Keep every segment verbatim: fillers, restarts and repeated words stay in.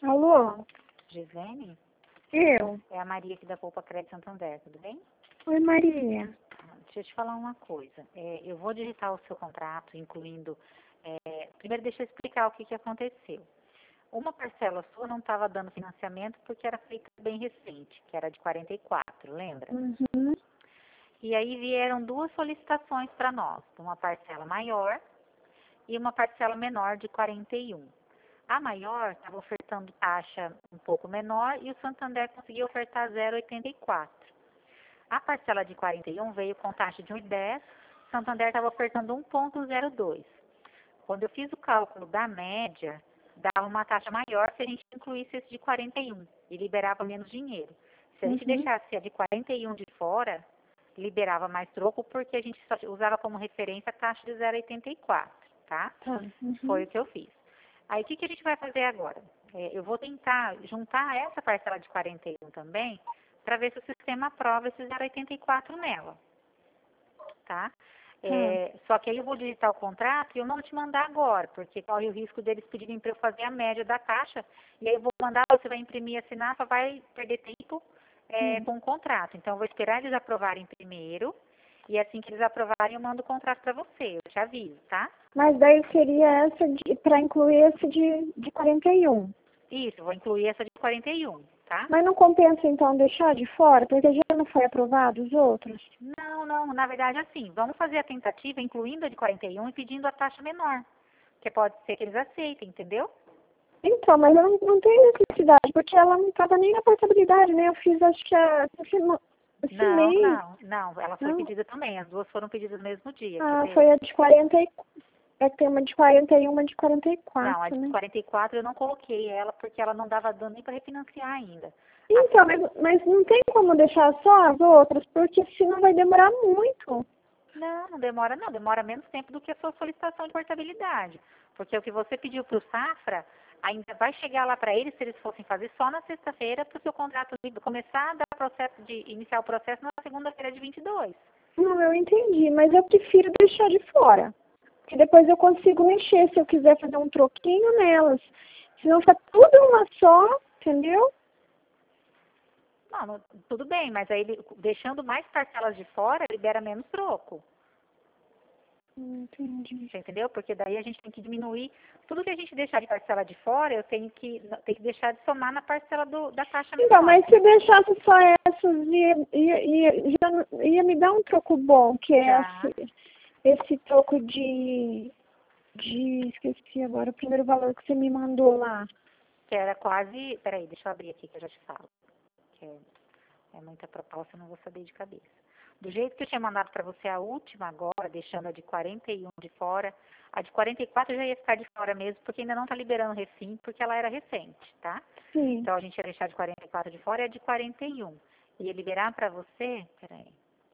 Alô? Gisele? Eu? É a Maria aqui da Poupa Crédito Santander, tudo bem? Oi, Maria. Deixa eu te falar uma coisa. É, eu vou digitar o seu contrato, incluindo... é, primeiro, deixa eu explicar o que, que aconteceu. Uma parcela sua não estava dando financiamento porque era feita bem recente, que era de quarenta e quatro, lembra? Uhum. E aí vieram duas solicitações para nós, uma parcela maior e uma parcela menor de quarenta e um. A maior estava ofertando taxa um pouco menor e o Santander conseguiu ofertar zero vírgula oitenta e quatro. A parcela de quarenta e um veio com taxa de um vírgula dez, o Santander estava ofertando um vírgula zero dois. Quando eu fiz o cálculo da média, dava uma taxa maior se a gente incluísse esse de quarenta e um e liberava menos dinheiro. Se a gente Uhum. deixasse a de quarenta e um de fora, liberava mais troco porque a gente só usava como referência a taxa de zero vírgula oitenta e quatro, tá? Tá. Uhum. Foi o que eu fiz. Aí, o que, que a gente vai fazer agora? É, eu vou tentar juntar essa parcela de quarenta e um também, para ver se o sistema aprova esse zero vírgula oitenta e quatro nela, tá? Tá. É, só que aí eu vou digitar o contrato e eu não vou te mandar agora, porque corre o risco deles pedirem para eu fazer a média da taxa, e aí eu vou mandar, você vai imprimir e assinar, só vai perder tempo é, Hum. com o contrato. Então, eu vou esperar eles aprovarem primeiro, e assim que eles aprovarem, eu mando o contrato para você, eu te aviso, tá? Mas daí seria essa de, para incluir esse de, de quarenta e um. Isso, vou incluir essa de quarenta e um, tá? Mas não compensa então deixar de fora, porque já não foi aprovado os outros? Não, não, na verdade assim, vamos fazer a tentativa incluindo a de quarenta e um e pedindo a taxa menor, que pode ser que eles aceitem, entendeu? Então, mas eu não, não tenho necessidade, porque ela não estava nem na portabilidade, né? Eu fiz acho que a, esse, mo- esse Não, mês. não, não, ela foi Não. pedida também, as duas foram pedidas no mesmo dia, quer Ah, ver? foi a de quarenta e quatro. É que tem uma de quarenta e um, uma de quarenta e Não, a quatro, de né? quarenta e quatro eu não coloquei ela porque ela não dava dano nem para refinanciar ainda. A- Então, mas, mas não tem como deixar só as outras, porque senão vai demorar muito. Não, não demora não, demora menos tempo do que a sua solicitação de portabilidade. Porque o que você pediu para o Safra, ainda vai chegar lá para eles, se eles fossem fazer só na sexta-feira, para o seu contrato começar a dar processo de iniciar o processo na segunda-feira de vinte e dois. Não, eu entendi, mas eu prefiro deixar de fora. Que depois eu consigo mexer se eu quiser fazer um troquinho nelas. Senão fica tudo uma só, entendeu? Não, não, tudo bem, mas aí ele- deixando mais parcelas de fora, libera menos troco. Entendi. Você entendeu? Porque daí a gente tem que diminuir. Tudo que a gente deixar de parcela de fora, eu tenho que, tenho que deixar de somar na parcela do, da taxa Então, menor. mas se eu deixasse só essas, ia, ia, ia, já ia me dar um troco bom, que é Já, esse, esse troco de, de, esqueci agora, o primeiro valor que você me mandou lá. que era quase. Peraí, deixa eu abrir aqui que eu já te falo. Que é, é muita proposta, eu não vou saber de cabeça. Do jeito que eu tinha mandado para você a última agora, deixando a de quarenta e um de fora, a de quarenta e quatro já ia ficar de fora mesmo, porque ainda não está liberando refim, porque ela era recente, tá? Sim. Então a gente ia deixar de quarenta e quatro de fora e a de quarenta e um. Ia liberar para você, peraí,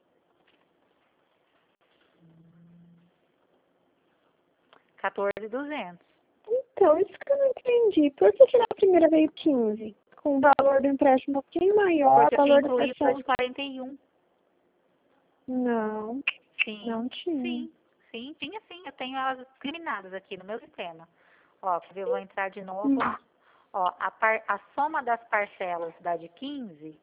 quatorze mil e duzentos. Então, isso que eu não entendi. Por que que na primeira veio quinze? Com o valor do empréstimo um pouquinho maior, Porque o eu tinha valor da incluído a parcela? de quarenta e um. Não, Sim, não tinha. sim, sim, tinha sim. Eu tenho elas discriminadas aqui no meu sistema. Ó, quer ver, eu vou entrar de novo. Hum. Ó, a, par, a soma das parcelas da de quinze,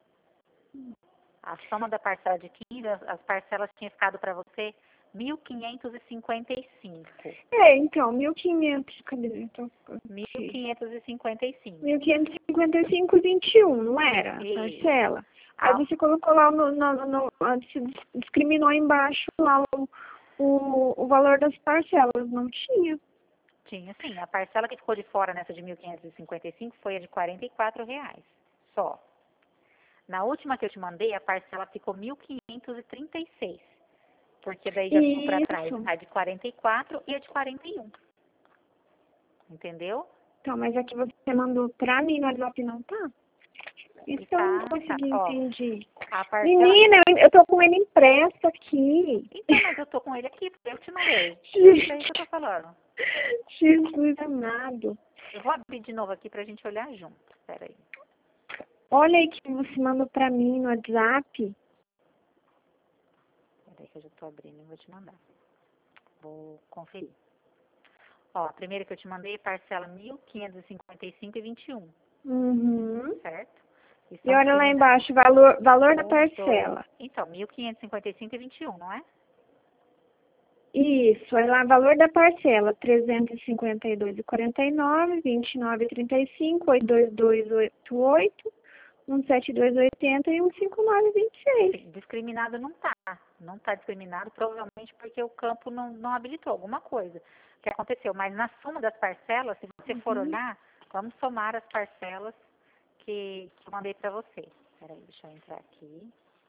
a soma da parcela de quinze, as, as parcelas tinham ficado para você mil quinhentos e cinquenta e cinco. É, então, mil e quinhentos, cadê? Então, Mil aqui. quinhentos e cinquenta e cinco. mil quinhentos e cinquenta e cinco, vinte e um, não era? A E parcela. Aí a, você colocou lá no, no, no, no- você discriminou embaixo lá o, o, o valor das parcelas. Não tinha. tinha sim, a parcela que ficou de fora nessa de mil quinhentos e cinquenta e cinco foi a de quarenta e quatro reais, só. Na última que eu te mandei, a parcela ficou mil quinhentos e trinta e seis, porque daí já ficou para trás Isso. a de quarenta e quatro e a de quarenta e um. Entendeu? Então, mas aqui você mandou pra mim no WhatsApp, não tá? Isso E que eu não tá, tá, consegui ó, entender. a parcela. Menina, eu, eu tô com ele impresso aqui. Então, mas eu tô com ele aqui, eu te mandei. Isso aí que eu tô Gente, falando. Jesus amado. Eu vou abrir de novo aqui pra gente olhar junto. Pera aí. Olha aí que você mandou pra mim no WhatsApp. Pera aí que eu já tô abrindo e vou te mandar. Vou conferir. Ó, a primeira que eu te mandei, parcela mil quinhentos e cinquenta e cinco e vinte e um, Uhum. certo? E, E são olha lá discriminados. embaixo, valor, valor da Um, parcela. dois, então, mil quinhentos e cinquenta e cinco e vinte e um, não é? Isso, olha lá, valor da parcela, trezentos e cinquenta e dois e quarenta e nove, vinte e nove e trinta e cinco, oitocentos e vinte e dois e oitenta e oito, cento e setenta e dois e oitenta e cento e cinquenta e nove e vinte e seis. Sim, discriminado não tá. Não tá discriminado, provavelmente porque o campo não, não habilitou alguma coisa que aconteceu. Mas na soma das parcelas, se você for Uhum. olhar, vamos somar as parcelas que, que eu mandei para você. Peraí, deixa eu entrar aqui.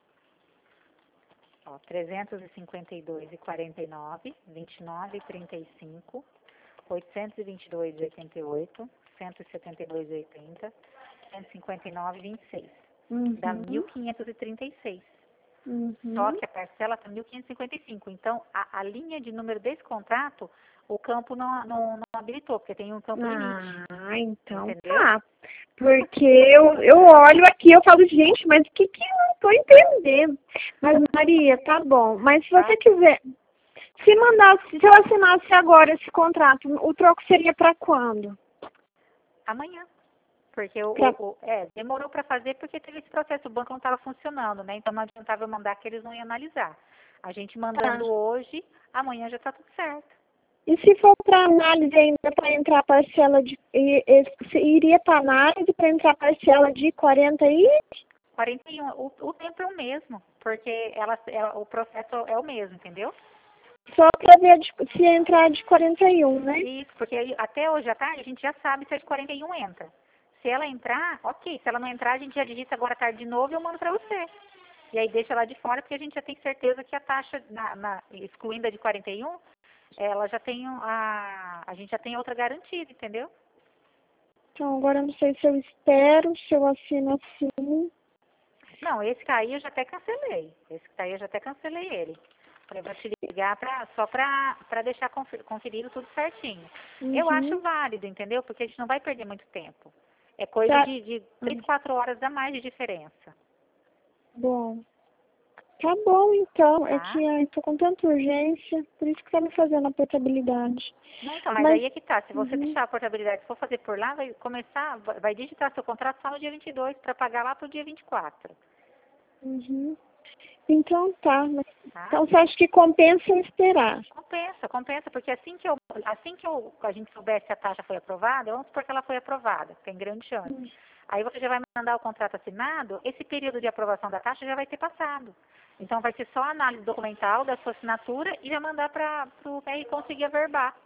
Ó, trezentos e cinquenta e dois e quarenta e nove, vinte e nove e trinta e cinco, oitocentos e vinte e dois e oitenta e oito, cento e setenta e dois e oitenta, cento e cinquenta e nove e vinte e seis. Dá Uhum. mil quinhentos e trinta e seis. Só Uhum. que a parcela está mil quinhentos e cinquenta e cinco. Então, a, a linha de número desse contrato, o campo não, não, não habilitou, porque tem um campo limite. Ah, então Entendeu? tá. Porque eu, eu olho aqui, eu falo, gente, mas o que que eu não tô entendendo? Mas, Maria, tá bom. Mas se você Tá? quiser, se mandasse, se eu assinasse agora esse contrato, o troco seria para quando? Amanhã. Porque o, Pra... o- o- é, demorou para fazer porque teve esse processo, o banco não estava funcionando, né? Então não adiantava eu mandar que eles não iam analisar. A gente Tá. mandando hoje, amanhã já está tudo certo. E se for para análise ainda para entrar parcela de. e- e- se iria para análise para entrar parcela de quarenta e. quarenta e um, o, o tempo é o mesmo, porque ela, ela- o processo é o mesmo, entendeu? Só para ver de- se entrar de quarenta e um, né? Isso, porque aí, até hoje à tarde a gente já sabe se a de quarenta e um entra. Se ela entrar, ok. Se ela não entrar, a gente já digita agora à tarde de novo e eu mando para você. E aí deixa lá de fora, porque a gente já tem certeza que a taxa, na, na- excluindo a de quarenta e um, ela já tem um- a, a gente já tem outra garantida, entendeu? Então agora eu não sei se eu espero, se eu assino assim. Não, esse caí eu já até cancelei. Esse caí eu já até cancelei ele. Falei, vou te ligar pra, só pra, pra deixar confer- conferido tudo certinho. Eu acho Uhum. válido, entendeu? Porque a gente não vai perder muito tempo. É coisa Tá de, de três, quatro horas a mais de diferença, bom. Tá bom, então. É tá? que eu tô com tanta urgência, por isso que tá me fazendo a portabilidade. Não, então, mas Mas, aí é que tá. Se você uhum, deixar a portabilidade, se for fazer por lá, vai começar, vai vai digitar seu contrato só no dia vinte e dois para pagar lá pro dia vinte e quatro, uhum. Então tá. Mas, tá? então você acha que compensa eu esperar? Compensa, compensa, porque assim que, eu, assim que eu, a gente souber se a taxa foi aprovada, vamos supor que ela foi aprovada, tem grande chance. Aí você já vai mandar o contrato assinado, esse período de aprovação da taxa já vai ter passado. Então vai ser só a análise documental da sua assinatura e já mandar para o R conseguir averbar,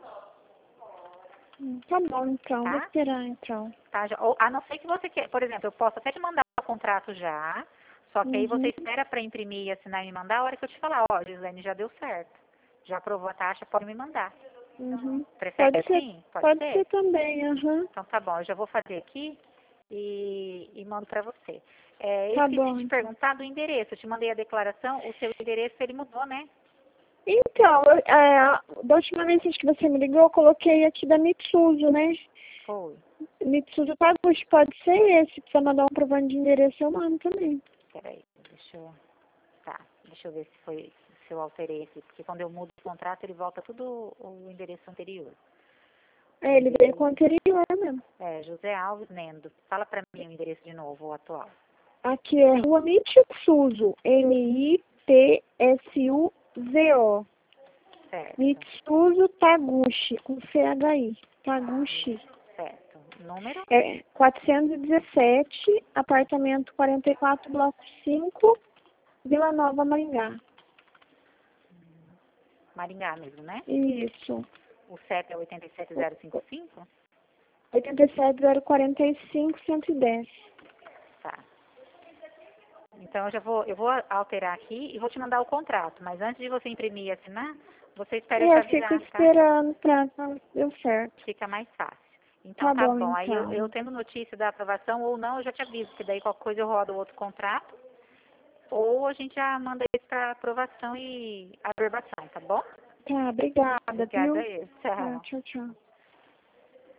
Hum, Tá bom, então. Vou tá? esperar, então. Tá? Já- ou, a não ser que você queira, por exemplo, eu posso até te mandar o contrato já, só que aí você Uhum, espera para imprimir e assinar e me mandar a hora que eu te falar, ó, Gislaine, já deu certo. Já aprovou a taxa, pode me mandar. uhum. Prefere Pode ser, assim? Pode pode ser? ser também, aham. Então tá bom, eu já vou fazer aqui e, e mando para você. É, eu Tá esqueci de bom, te então. perguntar do endereço. Eu te mandei a declaração, o seu endereço ele mudou, né? Então, eu- é, da última vez que você me ligou, eu coloquei aqui da Mitsuzo, né? Foi. Mitsuzo Taguchi, pode ser esse. Se você mandar um provando de endereço, eu mando também. Peraí, deixa eu. Tá, deixa eu ver se foi se eu alterei aqui, porque quando eu mudo o contrato ele volta tudo o endereço anterior. O É, ele veio com o endereço anterior mesmo. é José Alves Nendo. Fala para mim o endereço de novo, o atual. Aqui é Rua Mitsuzo, M I T S U Z O. Certo, Mitsuzo Taguchi, com C H I. Taguchi. certo. Número? É quatrocentos e dezessete, apartamento quarenta e quatro, bloco cinco, Vila Nova, Maringá. Maringá mesmo, né? Isso. O C E P é oito sete zero cinco cinco? oito sete zero quatro cinco, cento e dez. Tá. Então eu já vou, eu vou alterar aqui e vou te mandar o contrato, mas antes de você imprimir e assinar, você espera eu te É, eu fico avisar, tá? esperando pra... pra- Deu certo. Fica mais fácil. Então Tá tá bom, bom. Aí eu, eu então. tendo notícia da aprovação ou não, eu já te aviso, porque daí qualquer coisa eu rodo outro contrato, ou a gente já manda isso para aprovação e averbação, tá bom? Tá, obrigada, Obrigada viu? aí. Tá, Tchau. tchau, tchau.